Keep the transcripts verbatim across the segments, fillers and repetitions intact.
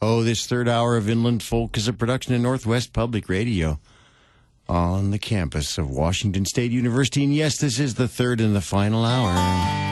Oh, this third hour of Inland Folk is a production of Northwest Public Radio on the campus of Washington State University. And yes, this is the third and the final hour.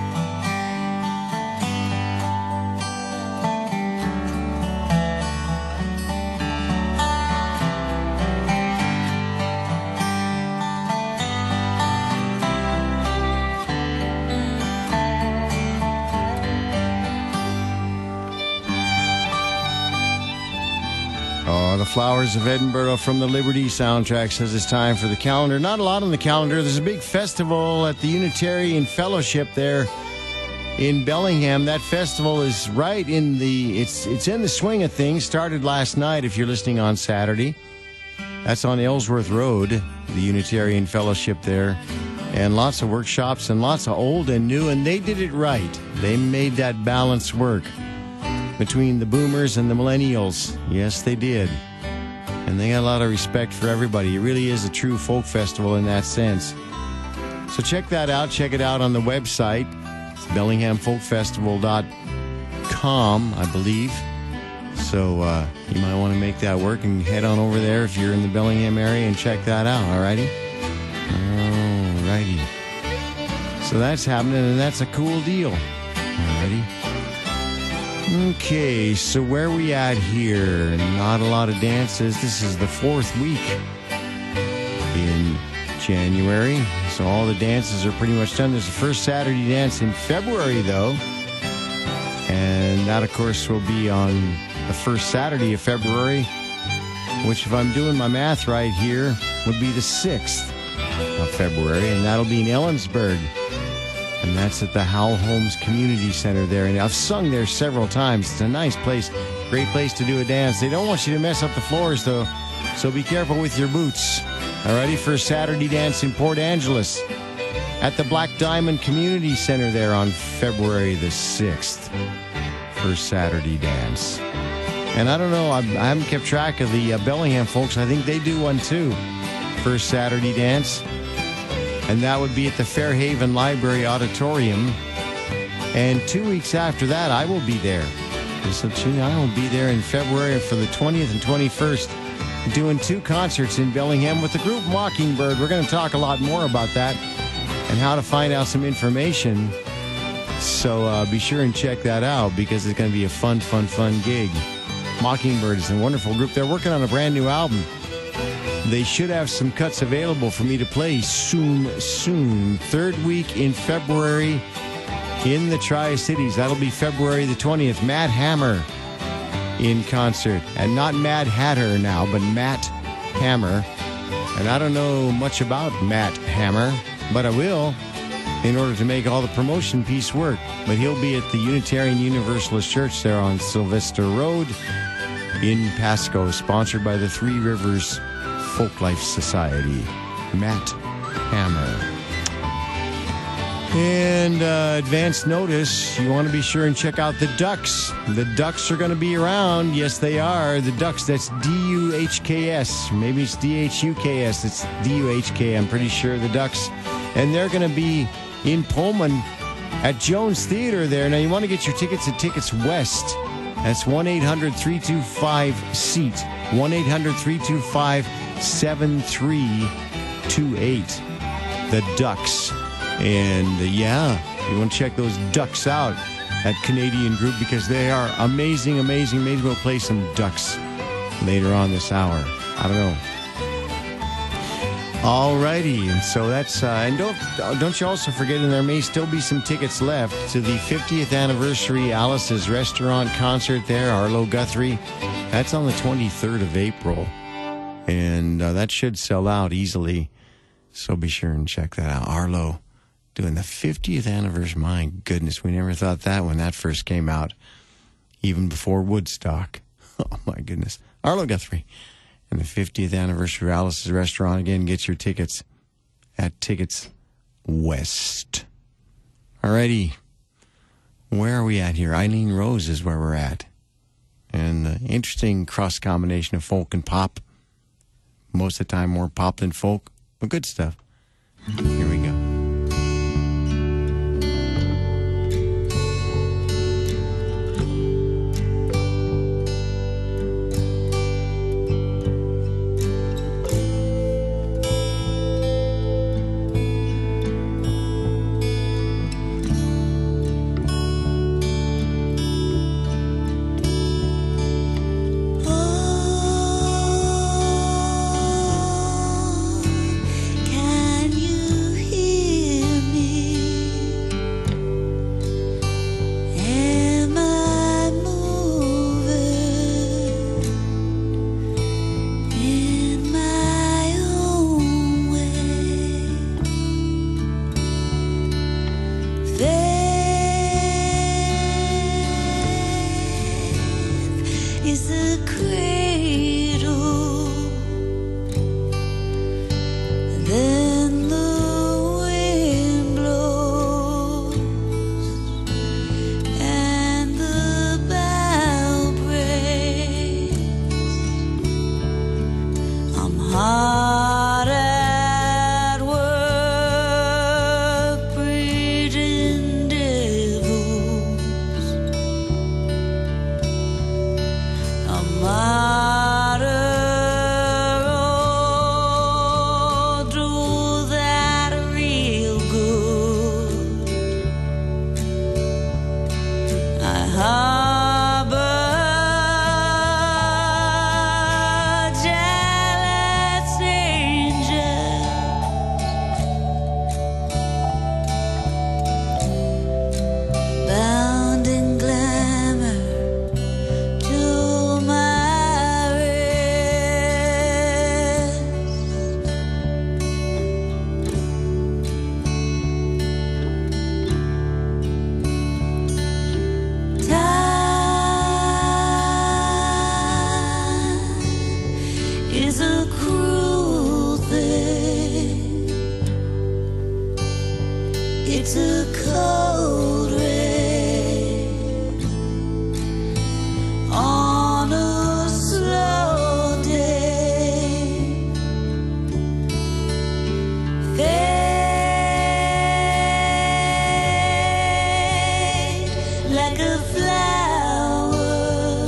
Flowers of Edinburgh from the Liberty soundtrack says it's time for the calendar. Not a lot on the calendar. There's a big festival at the Unitarian Fellowship there in Bellingham. That festival is right in the, it's it's in the swing of things. Started last night if you're listening on Saturday. That's on Ellsworth Road, the Unitarian Fellowship there. And lots of workshops and lots of old and new, and they did it right. They made that balance work between the boomers and the millennials. Yes, they did. And they got a lot of respect for everybody. It really is a true folk festival in that sense. So check that out. Check it out on the website. It's bellingham folk festival dot com, I believe. So uh, you might want to make that work and head on over there if you're in the Bellingham area and check that out, alrighty? Alrighty. So that's happening, and that's a cool deal. Alrighty. Okay, so where are we at here? Not a lot of dances. This is the fourth week in January, so all the dances are pretty much done. There's the first Saturday dance in February, though, and that, of course, will be on the first Saturday of February, which, if I'm doing my math right here, would be the sixth of February, and that'll be in Ellensburg. And that's at the Howell Holmes Community Center there. And I've sung there several times. It's a nice place, great place to do a dance. They don't want you to mess up the floors, though, so be careful with your boots. Alrighty, for a Saturday dance in Port Angeles at the Black Diamond Community Center there on February the sixth. First Saturday dance. And I don't know, I, I haven't kept track of the uh, Bellingham folks. I think they do one too. First Saturday dance. And that would be at the Fairhaven Library Auditorium. And two weeks after that, I will be there. So I will be there in February for the twentieth and twenty-first, doing two concerts in Bellingham with the group Mockingbird. We're going to talk a lot more about that and how to find out some information. So uh, be sure and check that out, because it's going to be a fun, fun, fun gig. Mockingbird is a wonderful group. They're working on a brand new album. They should have some cuts available for me to play soon, soon. Third week in February in the Tri-Cities. That'll be February the twentieth. Matt Hammer in concert. And not Mad Hatter now, but Matt Hammer. And I don't know much about Matt Hammer, but I will in order to make all the promotion piece work. But he'll be at the Unitarian Universalist Church there on Sylvester Road in Pasco, sponsored by the Three Rivers Folklife Society. Matt Hammer. And uh, advance notice, you want to be sure and check out the Ducks. The Ducks are going to be around. Yes, they are. The Ducks, that's D U H K S. Maybe it's D H U K S. It's D U H K. I'm pretty sure the Ducks. And they're going to be in Pullman at Jones Theater there. Now, you want to get your tickets at Tickets West. That's one eight hundred three two five SEAT. one eight hundred three two five seven three two eight. The Ducks. And uh, yeah, you want to check those Ducks out at Canadian Group, because they are amazing, amazing, amazing. We'll play some Ducks later on this hour. I don't know. Alrighty, and so that's uh, and don't don't you also forget, and there may still be some tickets left to the fiftieth anniversary Alice's Restaurant concert there, Arlo Guthrie. That's on the twenty-third of April, and uh, that should sell out easily. So be sure and check that out. Arlo doing the fiftieth anniversary. My goodness, we never thought that when that first came out, even before Woodstock. Oh my goodness, Arlo Guthrie. And the fiftieth anniversary of Alice's Restaurant. Again, get your tickets at Tickets West. Alrighty. Where are we at here? Eileen Rose is where we're at. And the interesting cross combination of folk and pop. Most of the time more pop than folk, but good stuff. Here we go. is the cradle. Then the wind blows and the bough breaks. I'm hard at work breeding devils. A martyr, oh, do that real good. I harbor jealous angels, bound in glamour to my rest. Time is a cruel thing. It's a cold rain on a slow day. Fade like a flower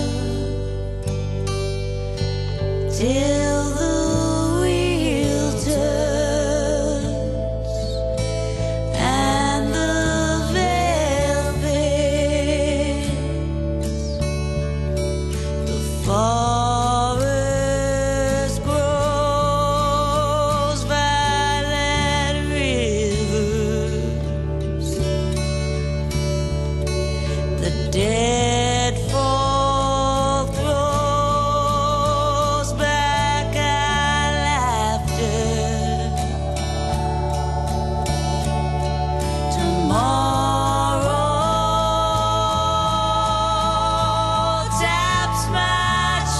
till the wheel turns and the veil fades. The forest grows violet rivers. The dead fall throws back our laughter. Tomorrow taps my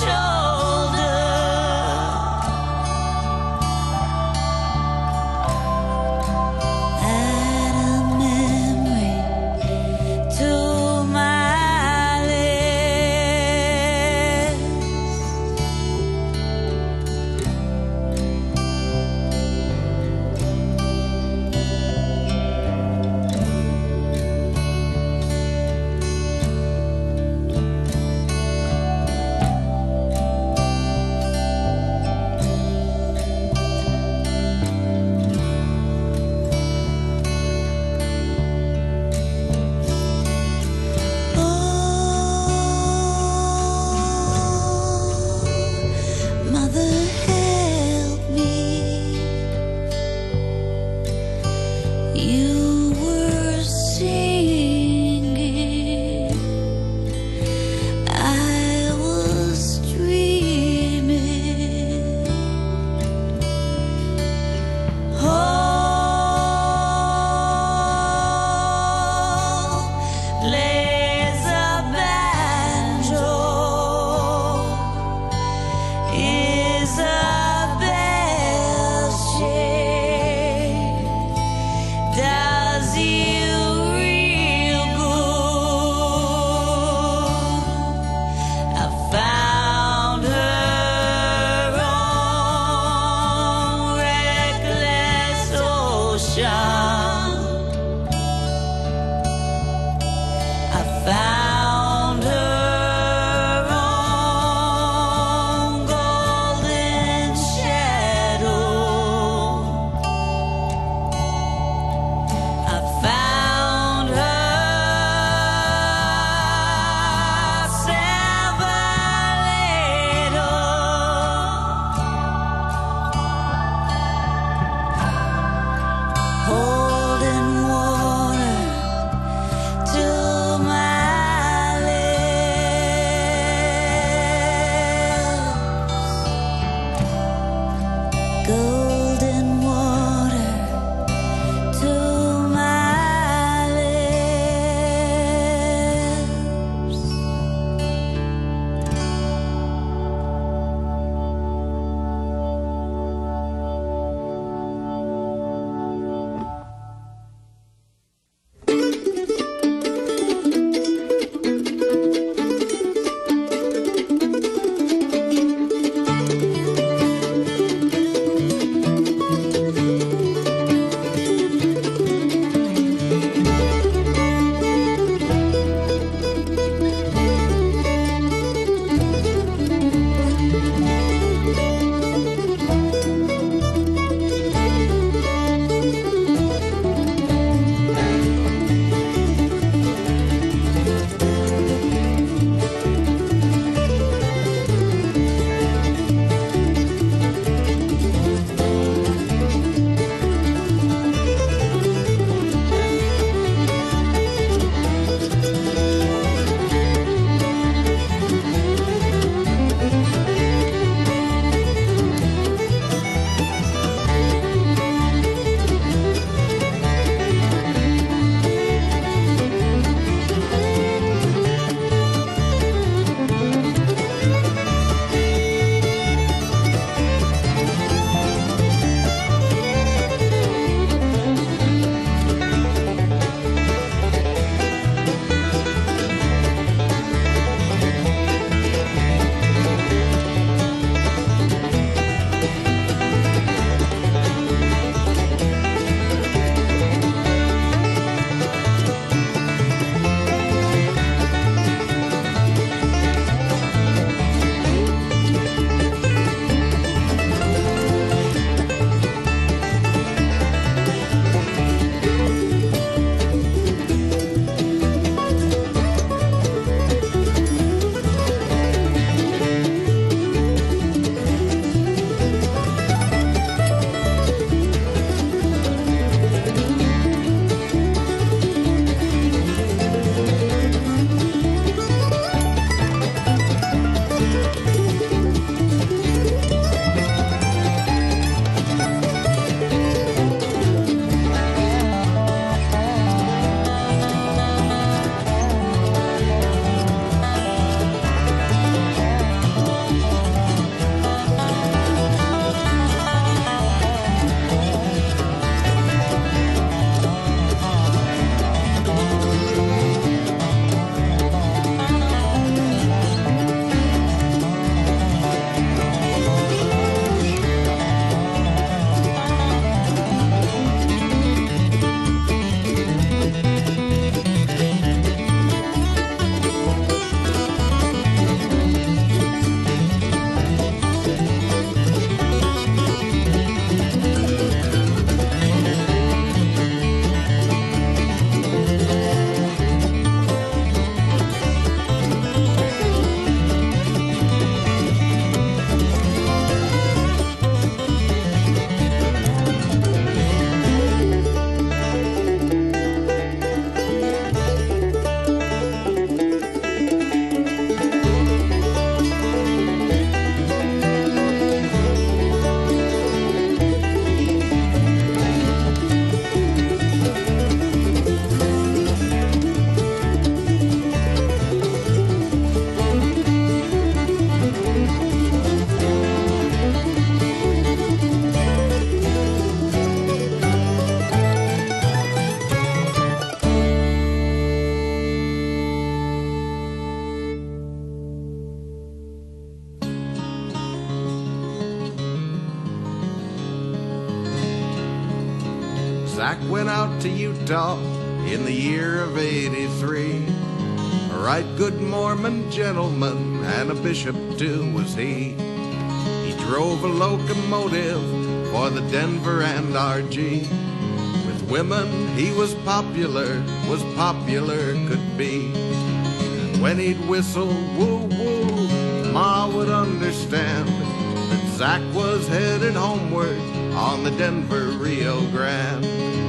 Zach went out to Utah in the year of eighty-three. A right good Mormon gentleman, and a bishop too was he. He drove a locomotive for the Denver and R G. With women he was popular, was popular could be. And when he'd whistle woo-woo, Ma would understand that Zach was headed homeward on the Denver Rio Grande.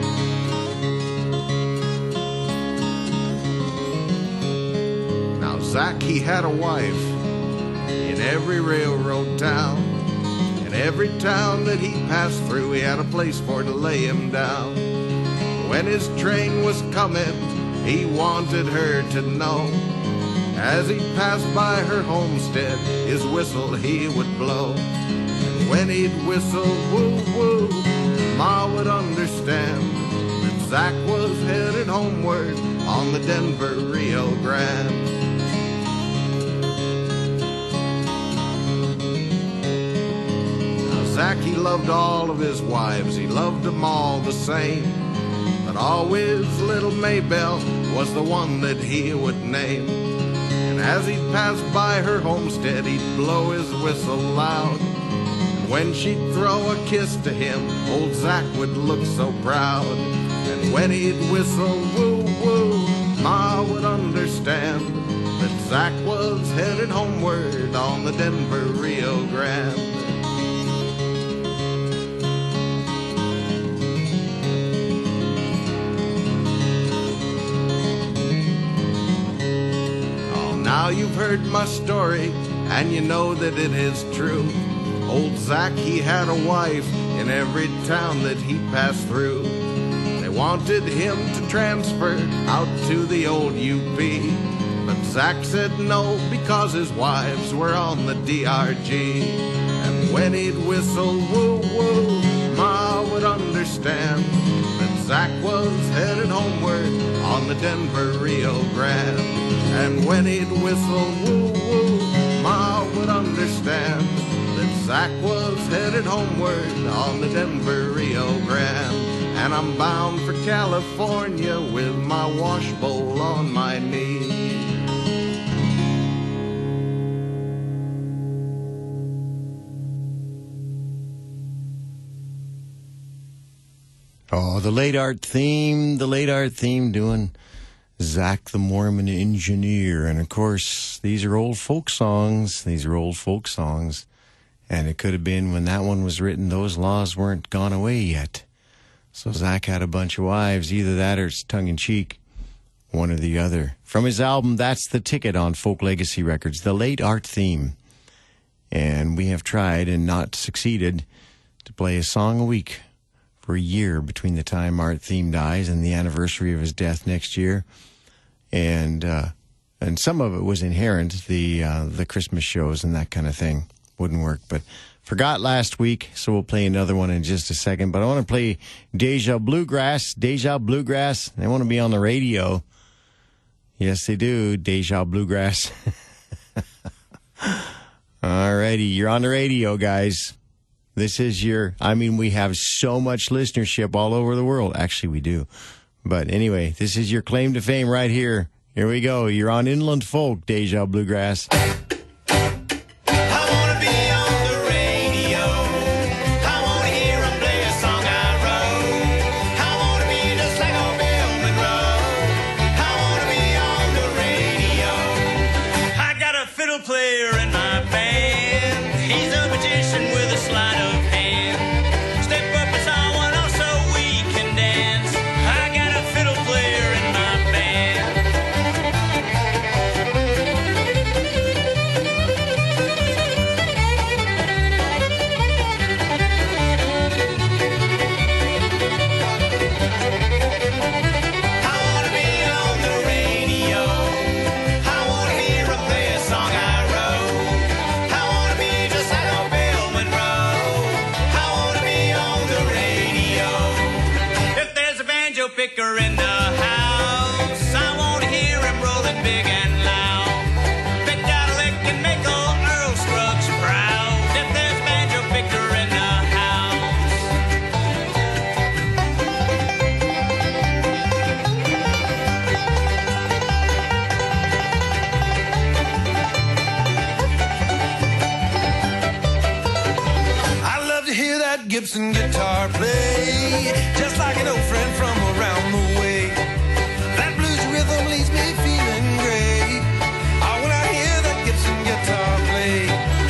Now Zach, he had a wife in every railroad town. In every town that he passed through, he had a place for to lay him down. When his train was coming, he wanted her to know. As he passed by her homestead, his whistle he would blow. And when he'd whistle woo-woo, Ma would understand that Zach was headed homeward on the Denver Rio Grande. Now Zach, he loved all of his wives, he loved them all the same. But always little Maybelle was the one that he would name. As he'd pass by her homestead, he'd blow his whistle loud. And when she'd throw a kiss to him, old Zach would look so proud. And when he'd whistle woo-woo, Ma would understand that Zach was headed homeward on the Denver Rio Grande. Now you've heard my story, and you know that it is true. Old Zach, he had a wife in every town that he passed through. They wanted him to transfer out to the old U P, but Zach said no because his wives were on the D R G. And when he'd whistle woo-woo, Ma would understand that Zach was headed homeward on the Denver Rio Grande. And when he'd whistle woo-woo, Ma would understand that Zach was headed homeward on the Denver Rio Grande. And I'm bound for California with my washbowl on my knee. Oh, the late art theme, the late art theme doing Zach the Mormon Engineer. And of course, these are old folk songs. These are old folk songs. And it could have been when that one was written, those laws weren't gone away yet. So Zach had a bunch of wives. Either that or it's tongue-in-cheek, one or the other. From his album, That's the Ticket on Folk Legacy Records, the late art theme. And we have tried and not succeeded to play a song a week for a year between the time Art Theme dies and the anniversary of his death next year. And uh, and some of it was inherent, the uh, the Christmas shows and that kind of thing wouldn't work. But forgot last week, so we'll play another one in just a second. But I want to play Deja Bluegrass. Deja Bluegrass, they want to be on the radio. Yes, they do, Deja Bluegrass. All righty, you're on the radio, guys. This is your, I mean, we have so much listenership all over the world. Actually, we do. But anyway, this is your claim to fame right here. Here we go. You're on Inland Folk, Deja Bluegrass. Player in my band. that Gibson guitar play, just like an old friend from around the way. That blues rhythm leaves me feeling great. Oh, when I hear that Gibson guitar play.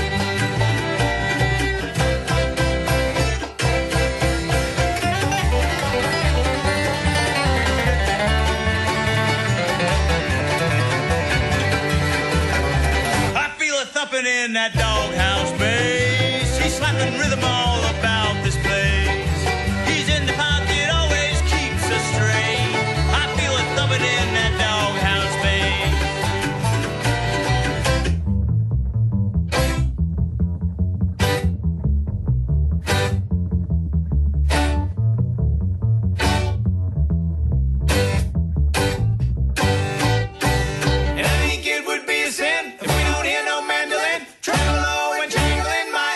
I feel a thumping in that doghouse bass. She's slapping rhythm all about this place. He's in the pocket, always keeps us straight. I feel a thumping in that doghouse bass. And I think it would be a sin if we don't hear no mandolin tremolo and jangle in my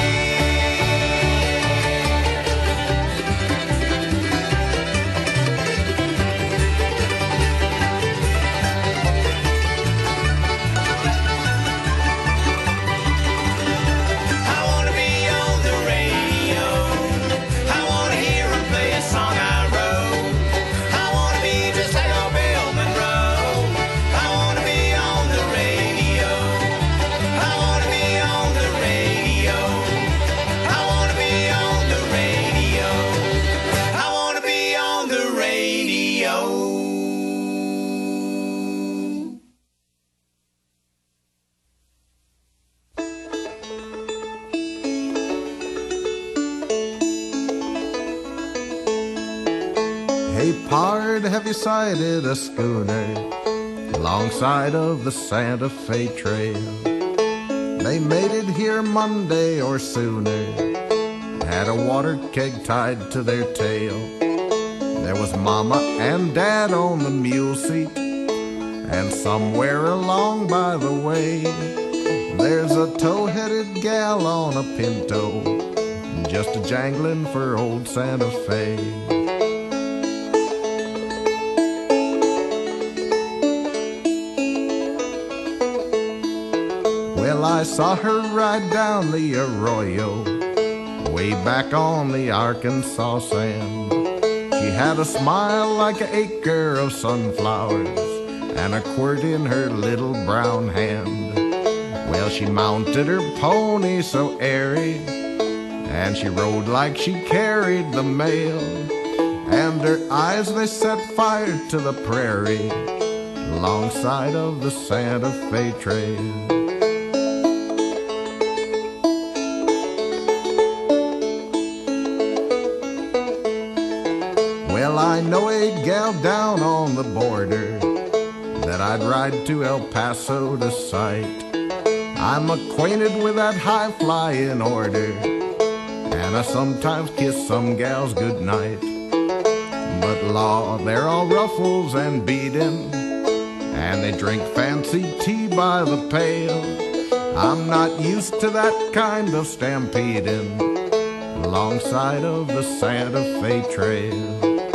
I wanna be on the radio. I wanna hear him play a song I wrote. I wanna be just like old Bill Monroe. I wanna be on the radio. I wanna be on the radio. I wanna be on the radio. I wanna be on the radio. Hey, pard, have you sighted a schooner alongside of the Santa Fe Trail? They made it here Monday or sooner, had a water keg tied to their tail. There was Mama and Dad on the mule seat, and somewhere along by the way, there's a tow-headed gal on a pinto, just a jangling for old Santa Fe. Well, I saw her ride down the arroyo, way back on the Arkansas sand. She had a smile like an acre of sunflowers, and a quirt in her little brown hand. Well, she mounted her pony so airy, and she rode like she carried the mail. And her eyes, they set fire to the prairie, alongside of the Santa Fe Trail. Well, I know a gal down on the border that I'd ride to El Paso to sight. I'm acquainted with that high flying order, and I sometimes kiss some gals goodnight. But law, they're all ruffles and beading, and they drink fancy tea by the pail. I'm not used to that kind of stampeding, alongside of the Santa Fe Trail.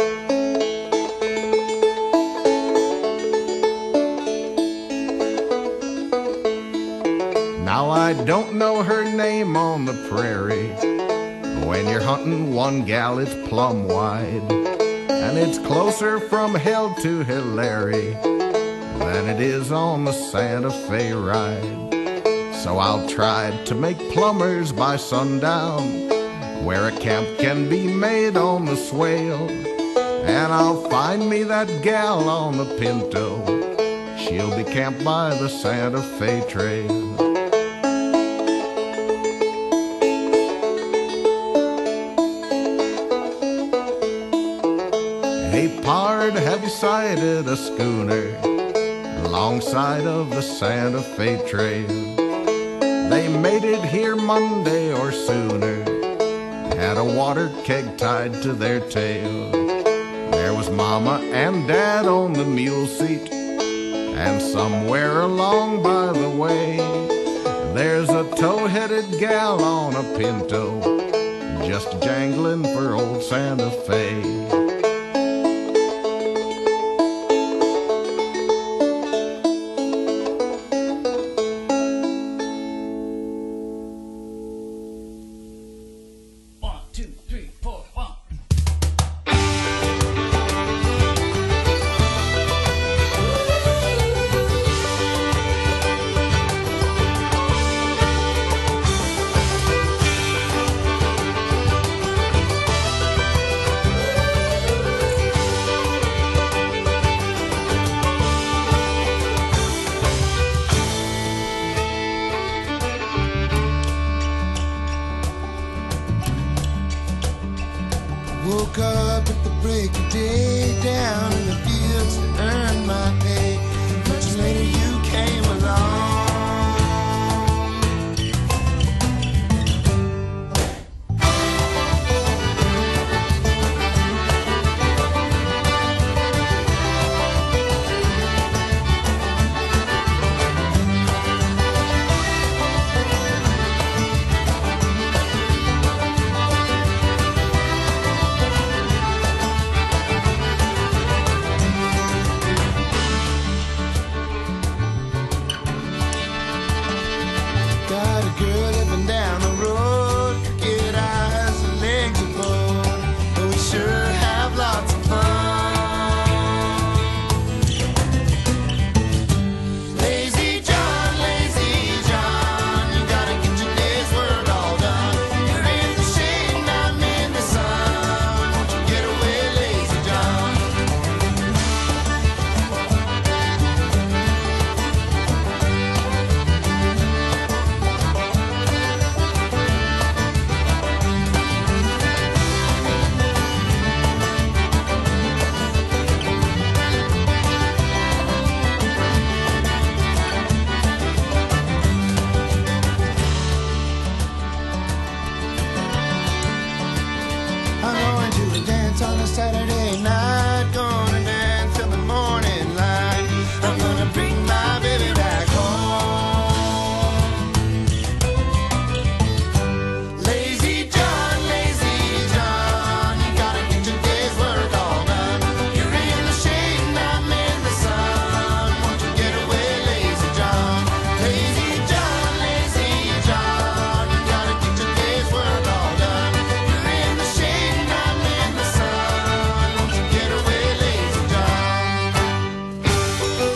Now I don't know her name on the prairie. When you're hunting one gal, it's plumb wide, and it's closer from hell to Hilary than it is on the Santa Fe ride. So I'll try to make plumbers by sundown, where a camp can be made on the swale. And I'll find me that gal on the pinto, she'll be camped by the Santa Fe Trail. Hey, pard, have you sighted a schooner alongside of the Santa Fe Trail? They made it here Monday or sooner, had a water keg tied to their tail. There was Mama and Dad on the mule seat, and somewhere along by the way, there's a tow-headed gal on a pinto, just jangling for old Santa Fe. One, woke up at the break of day, down in the fields to earn my pay. Much later you came along. Got a girl living down the road, crooked eyes and legs of bone, but we sure have lots of fun. Lazy John, lazy John, you gotta get your day's work all done. You're in the shade and I'm in the sun. Won't you get away, lazy John? I'm going to a dance on a Saturday night, gonna dance till the morning light. I'm gonna bring my baby back home. Lazy John, lazy John, you gotta get your day's work all done. You're in the shade and I'm in the sun. Won't you get away, lazy John? Lazy John, lazy John, you gotta get your day's work all done. You're in the shade and I'm in the sun. Won't you get away, lazy John?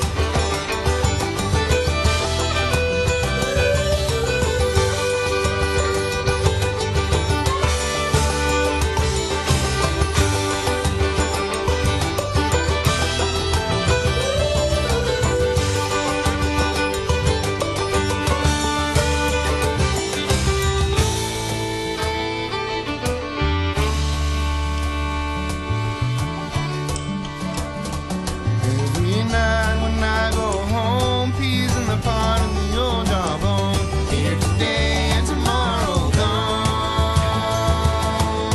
Every night when I go home, peas in the pot and the old jawbone. Here today and tomorrow gone.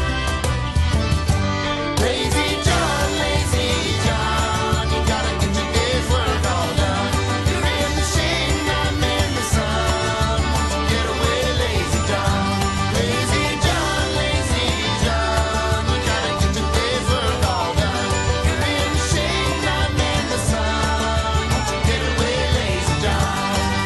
Lazy John, lazy John, you gotta get your day's work all done. You're in the shade and I'm in the sun. Won't you get away, lazy John? Lazy John, lazy John, you gotta get your day's work all done. You're in the shade and I'm in the sun. Won't you get away, lazy John?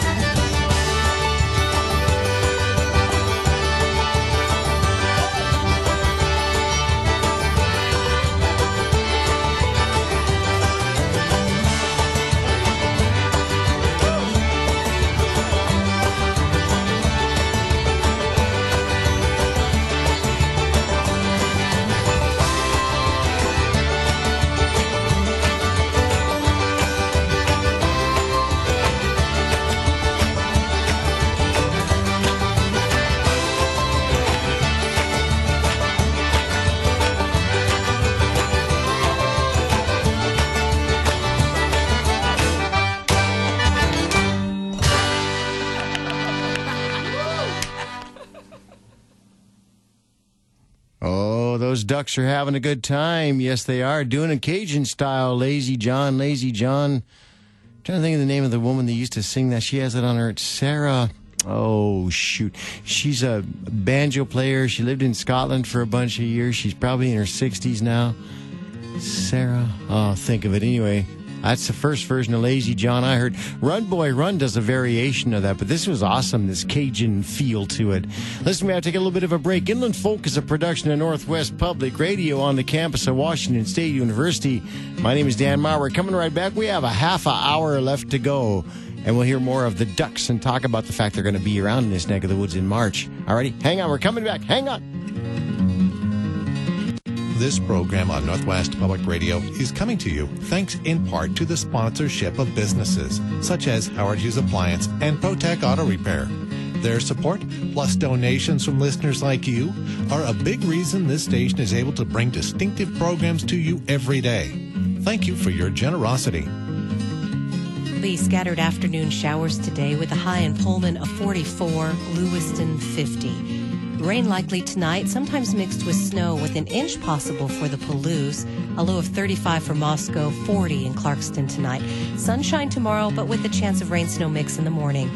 Oh, those ducks are having a good time. Yes, they are. Doing it Cajun style. Lazy John, Lazy John. I'm trying to think of the name of the woman that used to sing that. She has it on her. It's Sarah. Oh, shoot. She's a banjo player. She lived in Scotland for a bunch of years. She's probably in her sixties now. Sarah. Oh, think of it. Anyway, that's the first version of Lazy John I heard. Run Boy Run does a variation of that, but this was awesome, this Cajun feel to it. Listen, we have to take a little bit of a break. Inland Folk is a production of Northwest Public Radio on the campus of Washington State University. My name is Dan Meyer. We're coming right back. We have a half an hour left to go, and we'll hear more of the Ducks and talk about the fact they're going to be around in this neck of the woods in March. Alrighty, hang on. We're coming back. Hang on. This program on Northwest Public Radio is coming to you thanks in part to the sponsorship of businesses such as Howard Hughes Appliance and ProTech Auto Repair. Their support, plus donations from listeners like you, are a big reason this station is able to bring distinctive programs to you every day. Thank you for your generosity. The scattered afternoon showers today with a high in Pullman of forty-four, Lewiston fifty. Rain likely tonight, sometimes mixed with snow with an inch possible for the Palouse. A low of thirty-five for Moscow, forty in Clarkston tonight. Sunshine tomorrow, but with a chance of rain-snow mix in the morning.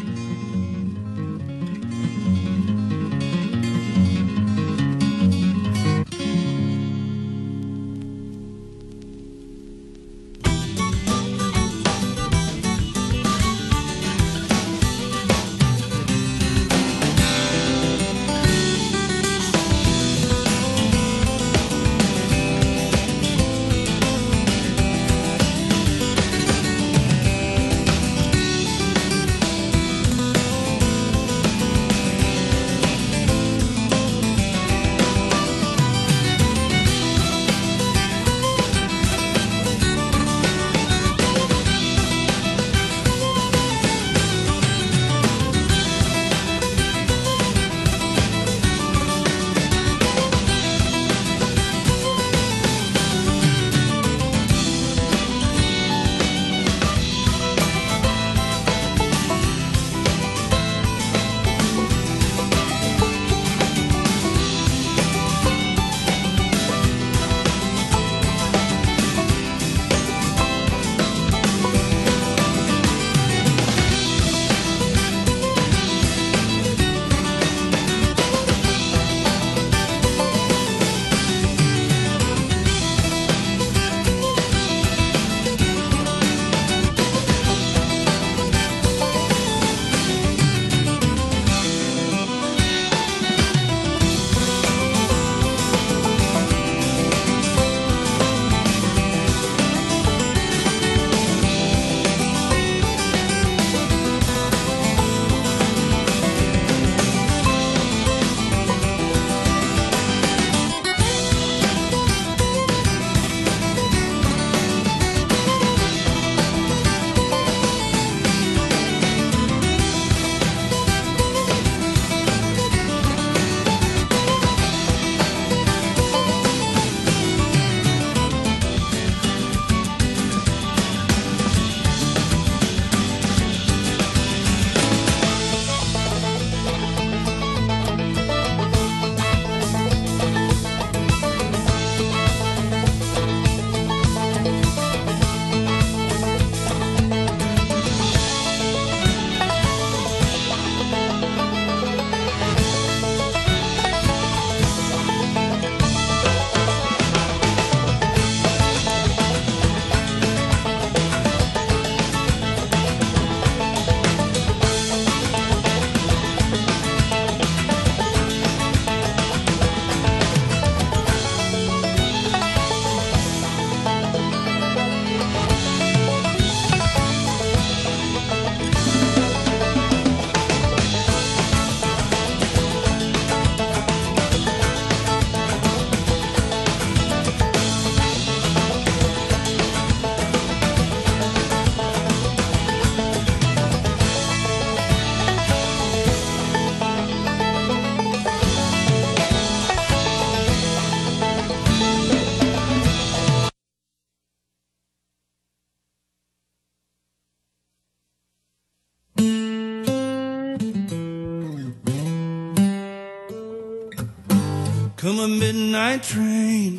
Come a midnight train,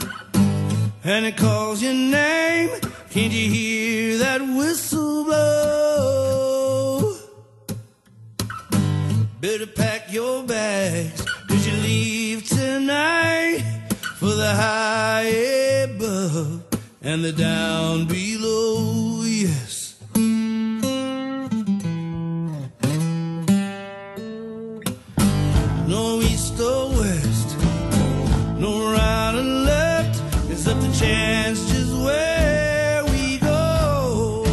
and it calls your name. Can't you hear that whistle blow? Better pack your bags, 'cause you leave tonight for the high above and the down below, yes. No east or west, no right or left, it's up to chance just where we go.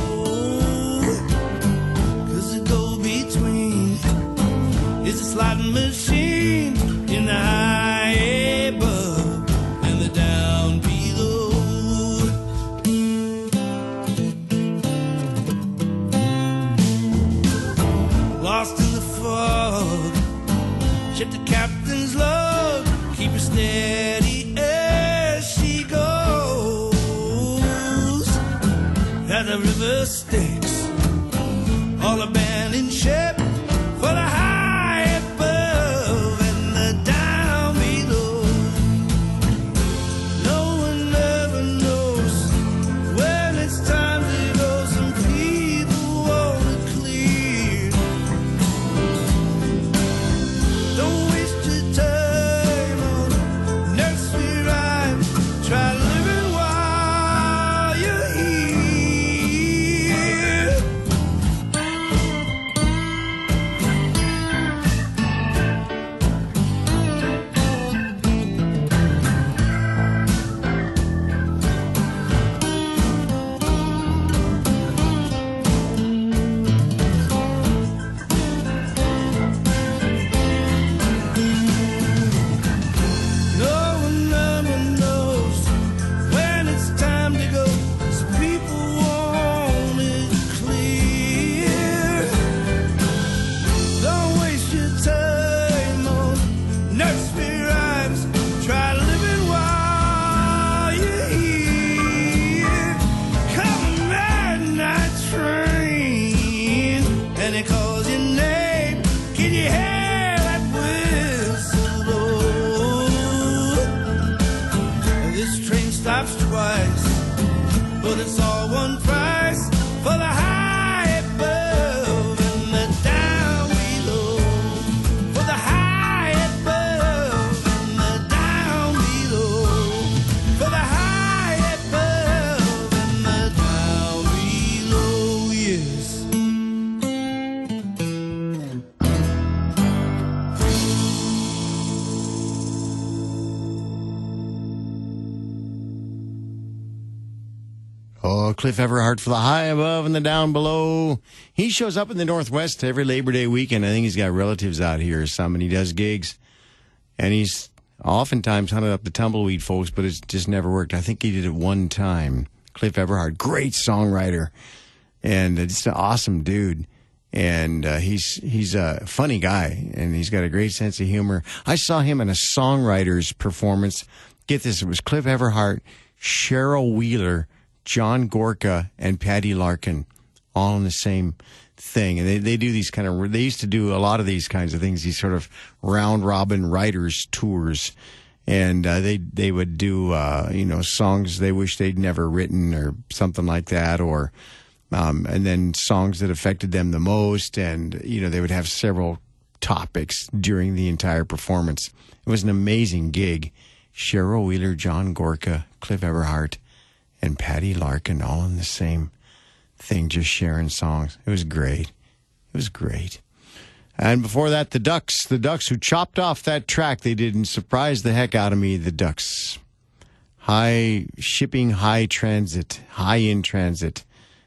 'Cause the go-between is a slot machine in the high above and the down below. Lost in the fog, river Styx, all abandoned ship for the high above and the down below. No one ever knows when it's time to go. Some people want it clear. Don't waste your time on nursery rhymes. Try living while you're here. No one ever knows when it's time to go. Some people want it clear. Don't waste your time on nursery rhymes. Try living while you're here. Come a midnight train and it calls your name. Can you hear that whistle blow? This train stops twice, but it's all one price for the high above and the down below. For the high above and the down below. For the high above and the down below, yes. Oh, Cliff Everhart for the high above and the down below. He shows up in the Northwest every Labor Day weekend. I think he's got relatives out here or some, and he does gigs. And he's oftentimes hunted up the Tumbleweed folks, but it's just never worked. I think he did it one time. Cliff Everhart, great songwriter, and uh, just an awesome dude. And uh, he's he's a funny guy, and he's got a great sense of humor. I saw him in a songwriter's performance. Get this, it was Cliff Everhart, Cheryl Wheeler, John Gorka, and Patty Larkin, all in the same thing. And they, they do these kind of, they used to do a lot of these kinds of things, these sort of round robin writers tours. And uh, they they would do, uh, you know, songs they wish they'd never written or something like that, or um, and then songs that affected them the most. And, you know, they would have several topics during the entire performance. It was an amazing gig. Cheryl Wheeler, John Gorka, Cliff Everhart, and Patty Larkin all in the same thing, just sharing songs. It was great. It was great. And before that, the Ducks. The Ducks who chopped off that track they did and surprised the heck out of me, the Ducks. High shipping, high transit, high in transit.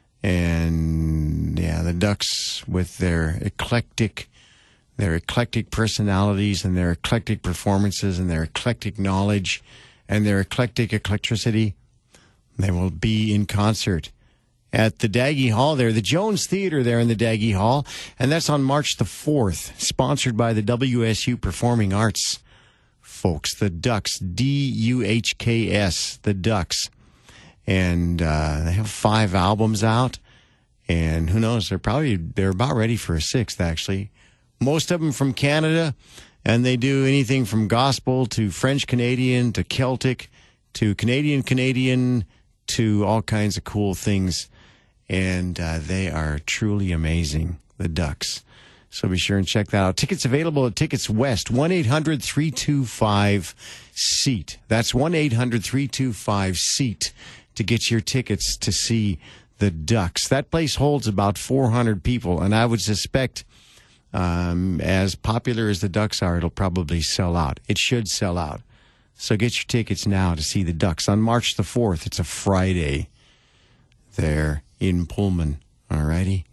And yeah, the Ducks with their eclectic, their eclectic personalities and their eclectic performances and their eclectic knowledge and their eclectic eclectricity. They will be in concert at the Daggy Hall there, the Jones Theater there in the Daggy Hall. And that's on March the fourth, sponsored by the W S U Performing Arts folks, the Ducks, D U H K S, the Ducks. And uh, they have five albums out. And who knows, they're probably, they're about ready for a sixth, actually. Most of them from Canada. And they do anything from gospel to French Canadian to Celtic to Canadian Canadian to all kinds of cool things. And uh, they are truly amazing, the Ducks. So be sure and check that out. Tickets available at Tickets West, one eight hundred three two five SEAT. That's one eight hundred three two five SEAT to get your tickets to see the Ducks. That place holds about four hundred people, and I would suspect um, as popular as the Ducks are, it'll probably sell out. It should sell out. So get your tickets now to see the Ducks on March the fourth. It's a Friday there in Pullman. All righty?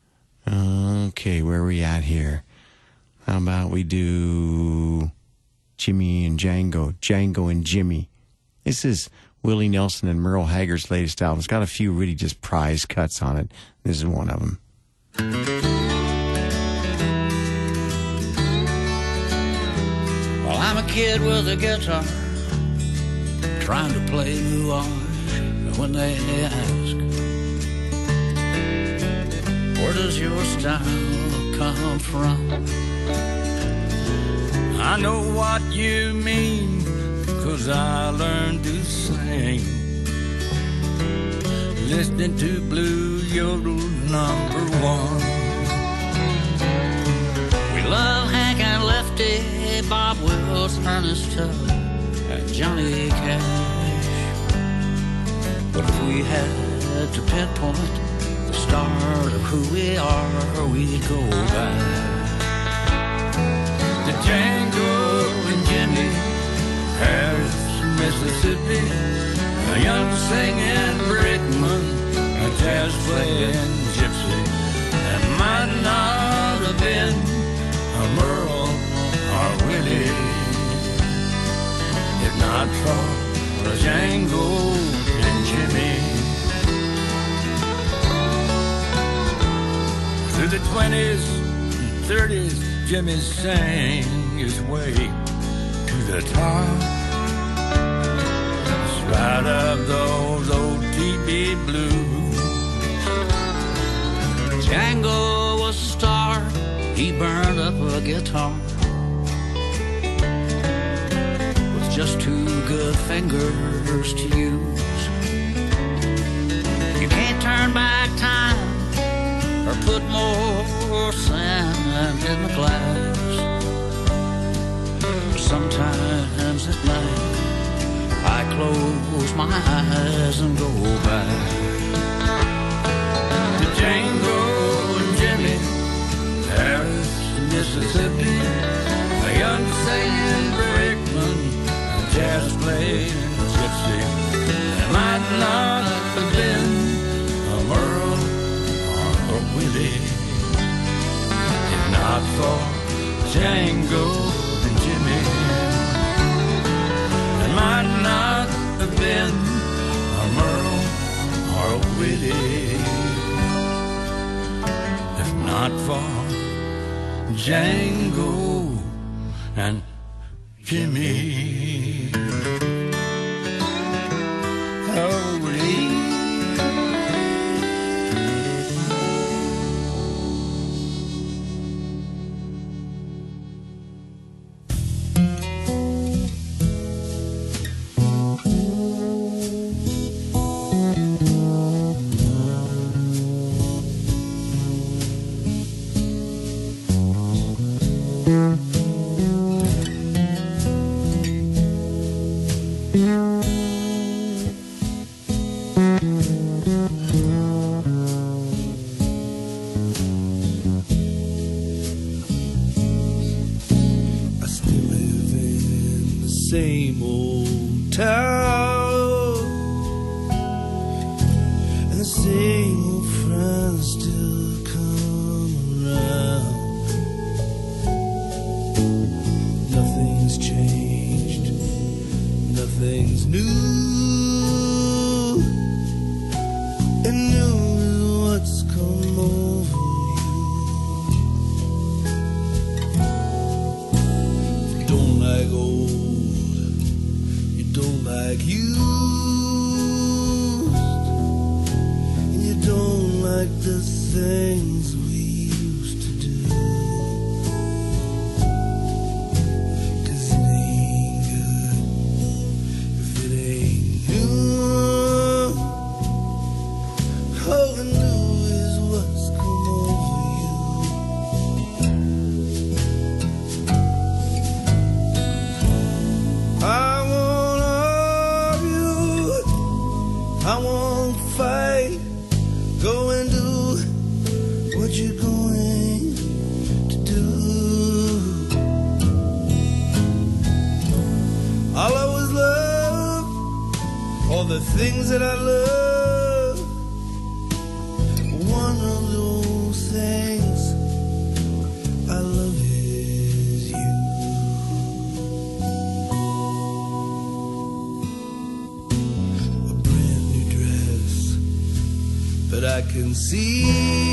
Okay, where are we at here? How about we do Jimmy and Django, Django and Jimmy. This is Willie Nelson and Merle Haggard's latest album. It's got a few really just prize cuts on it. This is one of them. Well, I'm a kid with a guitar, trying to play nuage when they ask Where does your style come from? I know what you mean, 'cause I learned to sing listening to Blue Yodel number one. We love Hank and Lefty, Bob Wills, Ernest Tubb, and Johnny Cash. But if we had to pinpoint the start of who we are, we'd go back to Django and Jimmy, Harris, Mississippi, a young singing brakeman, a jazz playing gypsy. That might not have been a Merle or Willie, if not for Django and Jimmy. Through the twenties and thirties, Jimmy sang his way to the top. In spite of those old T B blues, Django was a star, he burned up a guitar with just two good fingers to use. You can't turn back time or put more sand in the glass. Sometimes at night I close my eyes and go back to Django and Jimmy, Harris, Mississippi, a young singing brakeman, a jazz playing gypsy. It might not have been a Merle or a Willie, if not for Django and Jimmy. It might not have been a Merle or a Willie, if not for Django and Jimmy. Oh, Lee. Same old town, and the same old friends still come around. Nothing's changed, nothing's new, and new is what's come over you. Don't like old, don't like used, and you don't like the things we used to do, 'cause it ain't good if it ain't new. Oh, the new is what's come over you. I I won't fight, go and do what you're going to do. I'll always love all the things that I love. One of those things I love is you. But I can see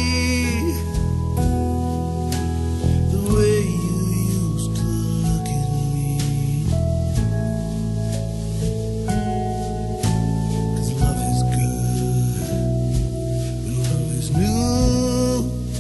the way you used to look at me, 'cause love is good when love is new.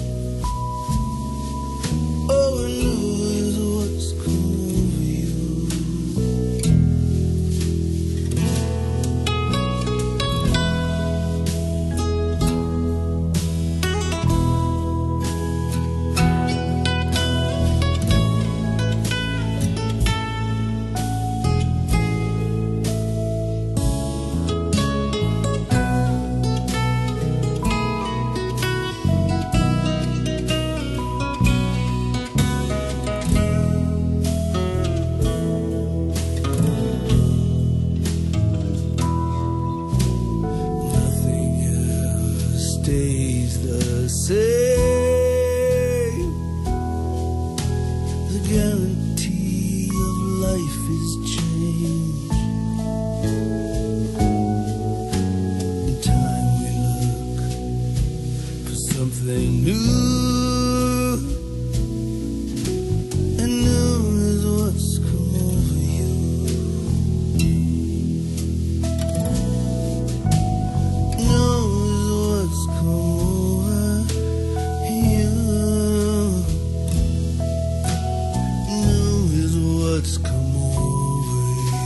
guarantee of life is change. In time we look for something new, and new is what's come over you. New is what's come over you. New is what's come over you.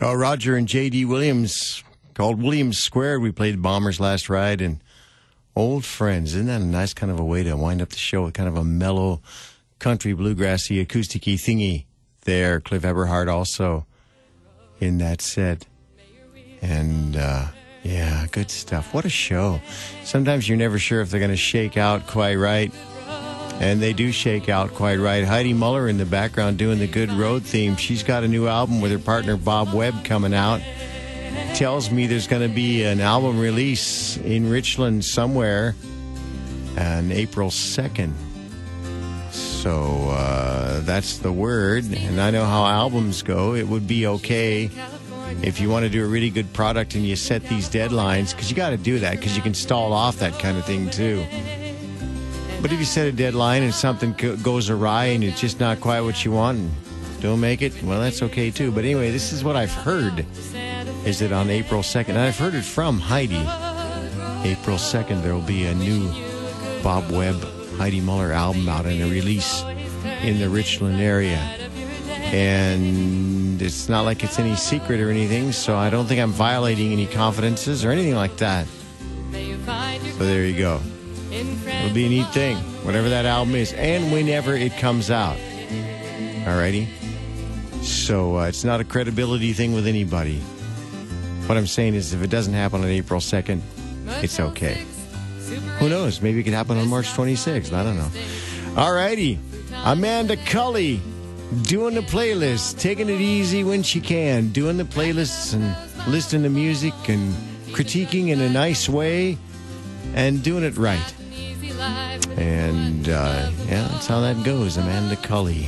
Oh, Roger and J D Williams, called Williams Squared. We played Bombers last ride, and Old Friends. Isn't that a nice kind of a way to wind up the show with kind of a mellow, country, bluegrassy, acoustic-y thingy there. Cliff Eberhard also in that set. And, uh, yeah, good stuff. What a show. Sometimes you're never sure if they're going to shake out quite right. And they do shake out quite right. Heidi Muller in the background doing the Good Road theme. She's got a new album with her partner Bob Webb coming out. Tells me there's going to be an album release in Richland somewhere on April second. So uh, that's the word. And I know how albums go. It would be okay if you want to do a really good product and you set these deadlines, because you got to do that because you can stall off that kind of thing too. But if you set a deadline and something goes awry and it's just not quite what you want and don't make it, well, that's okay too. But anyway, this is what I've heard, is that on April second, and I've heard it from Heidi, April second, there will be a new Bob Webb, Heidi Muller album out and a release in the Richland area. And it's not like it's any secret or anything, so I don't think I'm violating any confidences or anything like that. So there you go. It'll be a neat thing, whatever that album is, and whenever it comes out. Alrighty? So uh, it's not a credibility thing with anybody. What I'm saying is if it doesn't happen on April second, it's okay. Who knows? Maybe it could happen on March twenty-sixth. I don't know. Alrighty. Amanda Cully doing the playlist, taking it easy when she can, doing the playlists and listening to music and critiquing in a nice way and doing it right. And, uh, yeah, that's how that goes, Amanda Cully.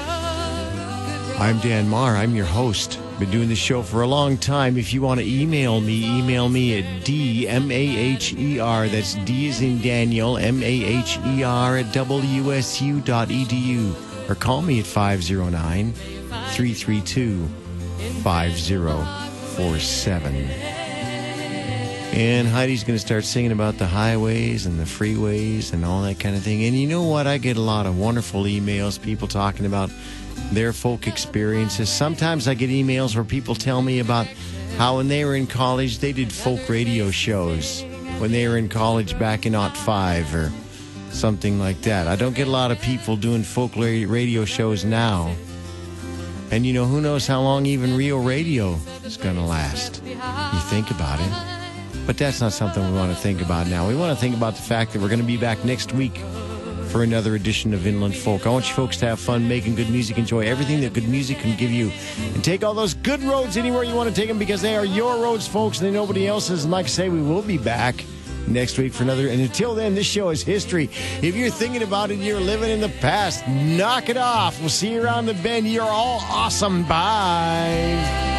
I'm Dan Marr. I'm your host. Been doing this show for a long time. If you want to email me, email me at D, M A H E R. That's D as in Daniel, M A H E R at W S U dot E D U. Or call me at five oh nine, three three two, five oh four seven. And Heidi's going to start singing about the highways and the freeways and all that kind of thing. And you know what? I get a lot of wonderful emails, people talking about their folk experiences. Sometimes I get emails where people tell me about how when they were in college, they did folk radio shows when they were in college back in oh five or something like that. I don't get a lot of people doing folk radio shows now. And, you know, who knows how long even real radio is going to last. You think about it. But that's not something we want to think about now. We want to think about the fact that we're going to be back next week for another edition of Inland Folk. I want you folks to have fun making good music, enjoy everything that good music can give you, and take all those good roads anywhere you want to take them, because they are your roads, folks, and they're nobody else's. And like I say, we will be back next week for another. And until then, this show is history. If you're thinking about it, you're living in the past, knock it off. We'll see you around the bend. You're all awesome. Bye.